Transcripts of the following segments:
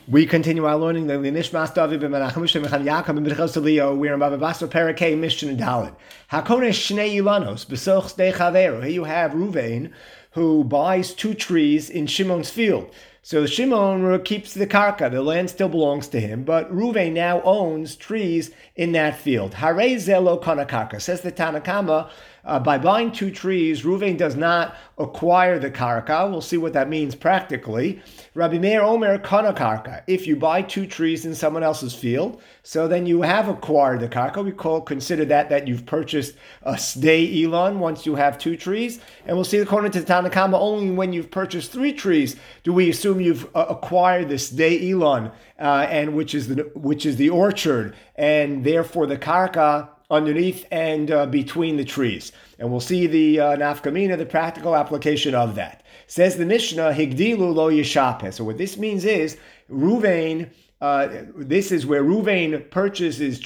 We continue our learning the Nishmas David ben Menachem Mishne Mechan Yaakov ben B'chel Leo. We're in Bava Basra Parakeh Mishnah Dalet. Hakonesh Shnei Ilanos B'soch Sdei Chaveru. Here you have Ruvain who buys 2 trees in Shimon's field. So Shimon keeps the karka, the land still belongs to him, but Ruvain now owns trees in that field. Harei zelo kana karka, says the Tanna Kama. By buying 2 trees, Ruvain does not acquire the karka. We'll see what that means practically. Rabbi Meir Omer kana karka. If you buy 2 trees in someone else's field, so then you have acquired the karka. We consider that you've purchased a sdei ilan once you have 2 trees. And we'll see according to the Tanna Kama, only when you've purchased 3 trees do we assume you've acquired the sdei ilan, and which is the orchard, and therefore the karka underneath and between the trees. And we'll see the nafkamina, the practical application of that. Says the Mishnah, Higdilu lo yishapeh. So what this means is, Ruvain, this is where Ruvain purchases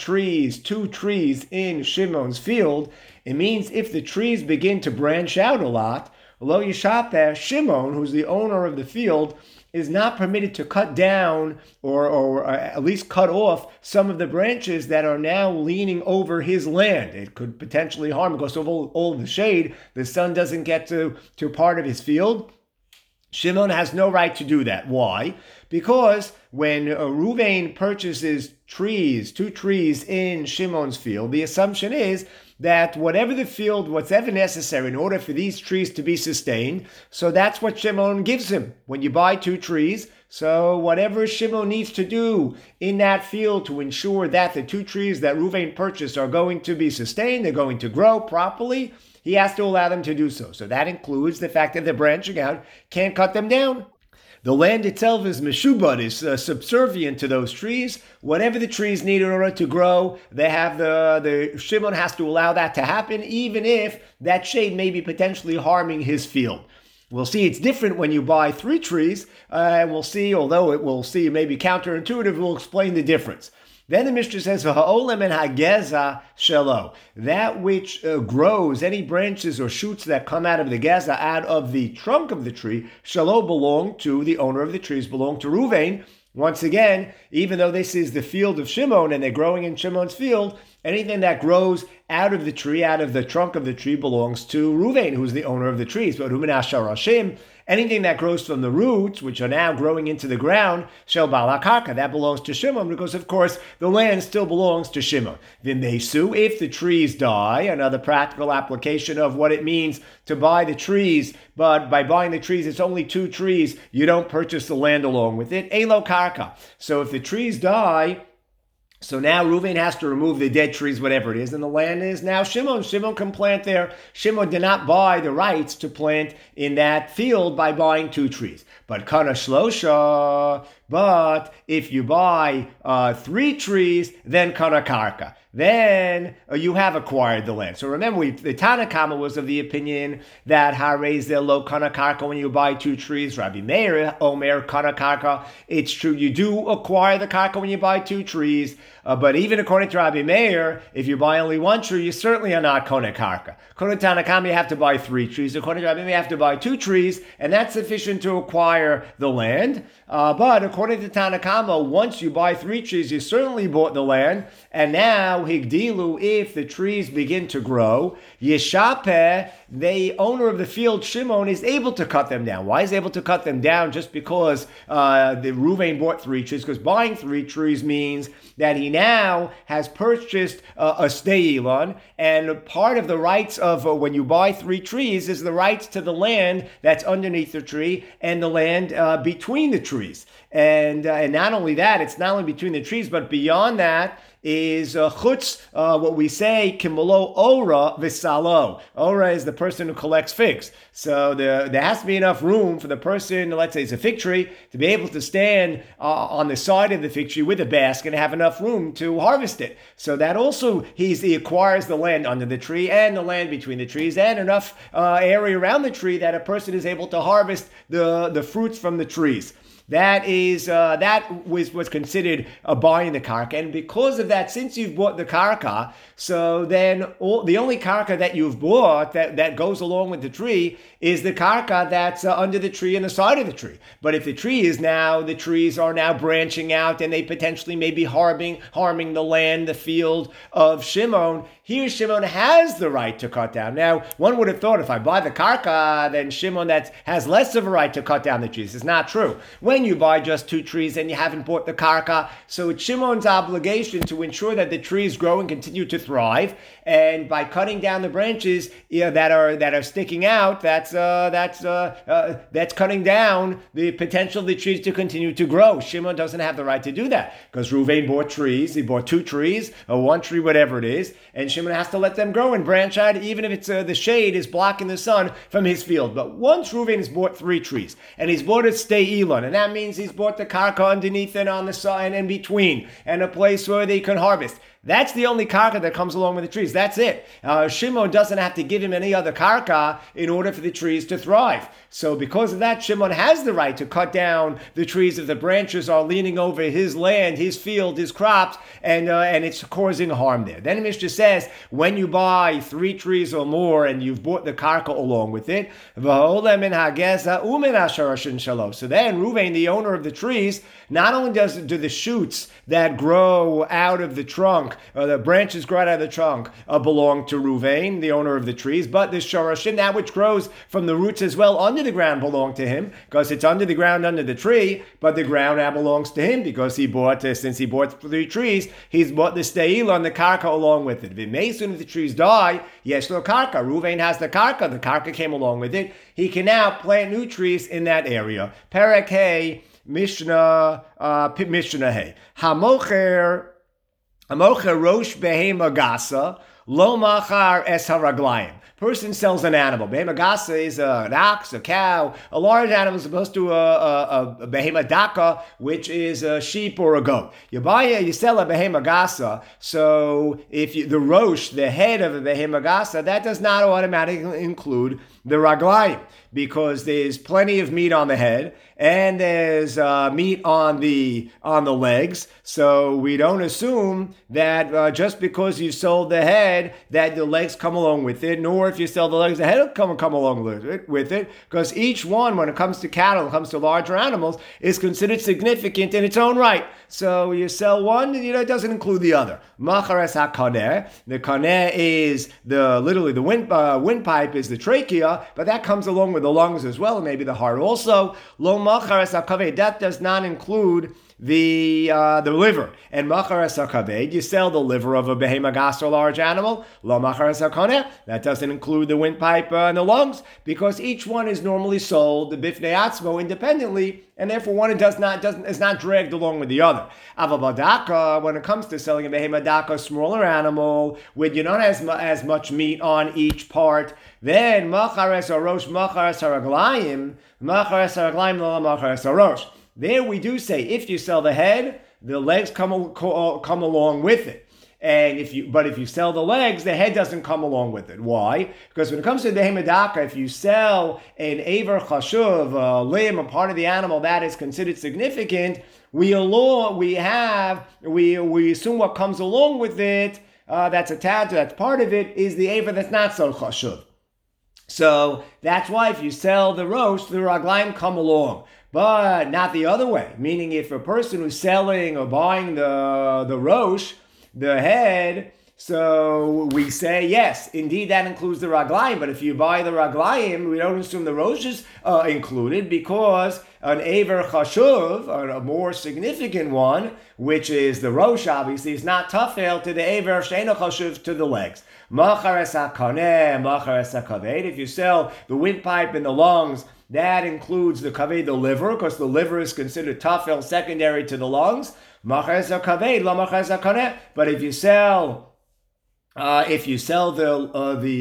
2 trees in Shimon's field. It means if the trees begin to branch out a lot, lo yishapeh, Shimon, who's the owner of the field, is not permitted to cut down or at least cut off some of the branches that are now leaning over his land. It could potentially harm because of all the shade. The sun doesn't get to part of his field. Shimon has no right to do that. Why? Because when Ruvain purchases 2 trees in Shimon's field, the assumption is that whatever necessary in order for these trees to be sustained, so that's what Shimon gives him. When you buy 2 trees, so whatever Shimon needs to do in that field to ensure that the 2 trees that Ruvain purchased are going to be sustained, they're going to grow properly, he has to allow them to do so. So that includes the fact that they're branching out, can't cut them down. The land itself is meshubad, is subservient to those trees. Whatever the trees need in order to grow, they have the Shimon has to allow that to happen, even if that shade may be potentially harming his field. We'll see it's different when you buy 3 trees, and we'll see, although it will see maybe counterintuitive, we'll explain the difference. Then the Mishnah says, "V'ha'olem en hageza shelo," that which grows, any branches or shoots that come out of the geza, out of the trunk of the tree, shelo, belong to the owner of the trees, belong to Ruvain. Once again, even though this is the field of Shimon and they're growing in Shimon's field, anything that grows out of the tree, out of the trunk of the tree, belongs to Ruvain, who's the owner of the trees. But anything that grows from the roots, which are now growing into the ground, shel bal hakarka, that belongs to Shimon, because of course the land still belongs to Shimon. V'mesu, if the trees die, another practical application of what it means to buy the trees, but by buying the trees, it's only 2 trees, you don't purchase the land along with it. Elo karka. So if the trees die, so now Ruvain has to remove the dead trees, whatever it is, and the land is now Shimon. Shimon can plant there. Shimon did not buy the rights to plant in that field by buying 2 trees. But kana shlosha, but if you buy 3 trees, then kana karka. Then you have acquired the land. So remember, the Tanna Kama was of the opinion that harei zelo kana karka, when you buy 2 trees. Rabbi Meir Omer kana karka. It's true, you do acquire the karka when you buy 2 trees. But even according to Rabbi Meir, if you buy only 1 tree, you certainly are not kona karka. According to Tanna Kama, you have to buy 3 trees. According to Rabbi Meir, you have to buy 2 trees, and that's sufficient to acquire the land. But according to Tanna Kama, once you buy 3 trees, you certainly bought the land. And now, higdilu, if the trees begin to grow, yeshapeh, the owner of the field, Shimon, is able to cut them down. Why is he able to cut them down? Just because the Ruvain bought 3 trees, because buying 3 trees means that he now has purchased a sdei ilan, and part of the rights of when you buy 3 trees is the rights to the land that's underneath the tree and the land between the trees. And not only that, it's not only between the trees, but beyond that is chutz, what we say, kimolo ora v'salo. Ora is the person who collects figs. So there has to be enough room for the person, let's say it's a fig tree, to be able to stand on the side of the fig tree with a basket and have enough room to harvest it. So that also, he acquires the land under the tree and the land between the trees and enough area around the tree that a person is able to harvest the fruits from the trees. that was considered buying the karka, and because of that, since you've bought the karka, so then the only karka that you've bought that goes along with the tree is the karka that's under the tree and the side of the tree. But if the trees are now branching out and they potentially may be harming the land, the field of Shimon, here Shimon has the right to cut down. Now, one would have thought if I buy the karka, then Shimon has less of a right to cut down the trees. It's not true. When you buy just 2 trees and you haven't bought the karka, so it's Shimon's obligation to ensure that the trees grow and continue to thrive. And by cutting down the branches that are sticking out, that's cutting down the potential of the trees to continue to grow. Shimon doesn't have the right to do that because Reuven bought trees. He bought 2 trees or 1 tree, whatever it is, and Shimon has to let them grow and branch out, even if it's the shade is blocking the sun from his field. But once Reuven has bought 3 trees and he's bought a stei elon, and that means he's bought the karka underneath and on the side and in between, and a place where they can harvest. That's the only karka that comes along with the trees. That's it. Shimon doesn't have to give him any other karka in order for the trees to thrive. So because of that, Shimon has the right to cut down the trees if the branches are leaning over his land, his field, his crops, and it's causing harm there. Then the Mishnah says, when you buy 3 trees or more and you've bought the karka along with it, so then Reuven, the owner of the trees, not only do the shoots that grow out of the trunk, the branches grow out of the trunk, belong to Reuven, the owner of the trees, but the shorashim, that which grows from the roots as well under the ground, belong to him, because it's under the ground, under the tree, but the ground now belongs to him, because since he bought 3 trees, he's bought the steil on the karka along with it. If the trees die, yes, no karka. Reuven has the karka came along with it. He can now plant new trees in that area. Perek Hey, Mishnah Hey. Hamocher rosh behema gasa, lo machar es haraglayim. Person sells an animal. Behema gasa is an ox, a cow. A large animal is opposed to a behema daka, which is a sheep or a goat. You sell a behema gasa. So if the rosh, the head of a behema gasa, that does not automatically include the raglayim, because there's plenty of meat on the head and there's meat on the legs. So we don't assume that just because you sold the head that the legs come along with it, nor if you sell the legs, the head will come along with it, because each one, when it comes to cattle, when it comes to larger animals, is considered significant in its own right. So you sell one, it doesn't include the other. Machares hakaneh. The kaneh is literally the windpipe is the trachea, but that comes along with the lungs as well, and maybe the heart also. Lo machares hakaved. That does not include the liver. And machares hakaved, you sell the liver of a behema gas or large animal. Lo machares hakaneh. That doesn't include the windpipe and the lungs, because each one is normally sold the bifnei atzmo independently, and therefore one is not dragged along with the other. Avabadaka, when it comes to selling a behema daka, smaller animal, with not as much meat on each part, then machares arosh machares haraglayim lo machares arosh. There we do say if you sell the head, the legs come along with it. And if you sell the legs, the head doesn't come along with it. Why? Because when it comes to the behema, if you sell an aver chashuv, a limb, a part of the animal that is considered significant, we assume what comes along with it, that's attached, that's part of it, is the aver that's not so chashuv. So that's why if you sell the rosh, the raglayim come along. But not the other way. Meaning if a person who's selling or buying the rosh, the head, so we say, yes, indeed that includes the raglayim, but if you buy the raglayim, we don't assume the rosh is included, because an aver chashuv, a more significant one, which is the rosh, obviously, is not tafel to the aver she'eno chashuv, to the legs. Machares hakaneh, machares hakaved. If you sell the windpipe and the lungs, that includes the kaved, the liver, because the liver is considered tafel, secondary to the lungs. Machares hakaved, la machares hakaneh. But if you sell the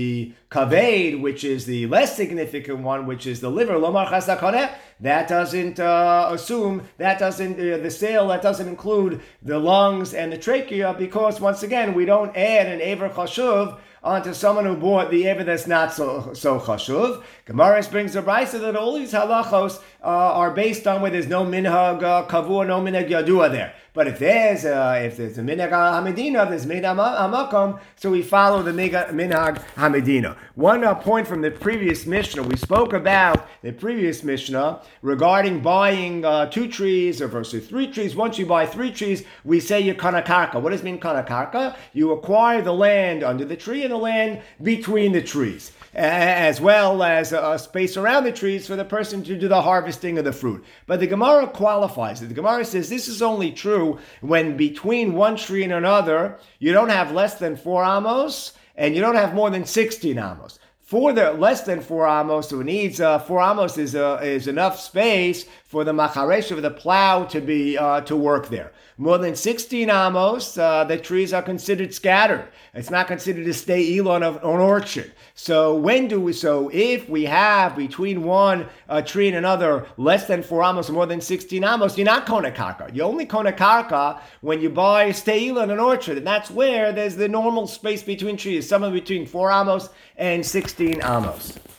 Kaved, which is the less significant one, which is the liver, lomar chasda koneh, that doesn't assume, that doesn't, the sale, that doesn't include the lungs and the trachea, because once again, we don't add an Ever Chashuv onto someone who bought the Ever that's not so Chashuv. Gemara brings a brisa that all these halachos are based on where there's no minhag kavua, no minhag yadua there. But if there's a minhag hamedina, there's minhag hamakom, so we follow the minhag hamedina. One point from the previous Mishnah, we spoke about the previous Mishnah regarding buying 2 trees versus 3 trees. Once you buy 3 trees, we say you kana karka. What does it mean kana karka? You acquire the land under the tree and the land between the trees, as well as a space around the trees for the person to do the harvesting of the fruit. But the Gemara qualifies it. The Gemara says this is only true when between one tree and another, you don't have less than 4 amos and you don't have more than 16 amos. For the less than 4 amos, so it needs 4 amos is enough space for the macharesh of the plow to be to work there. More than 16 amos, the trees are considered scattered. It's not considered a stay elon of an orchard. So if we have between one tree and another less than 4 amos, more than 16 amos, you're not kona karka. You only kona karka when you buy stay elon, an orchard, and that's where there's the normal space between trees, somewhere between 4 amos and 16 amos.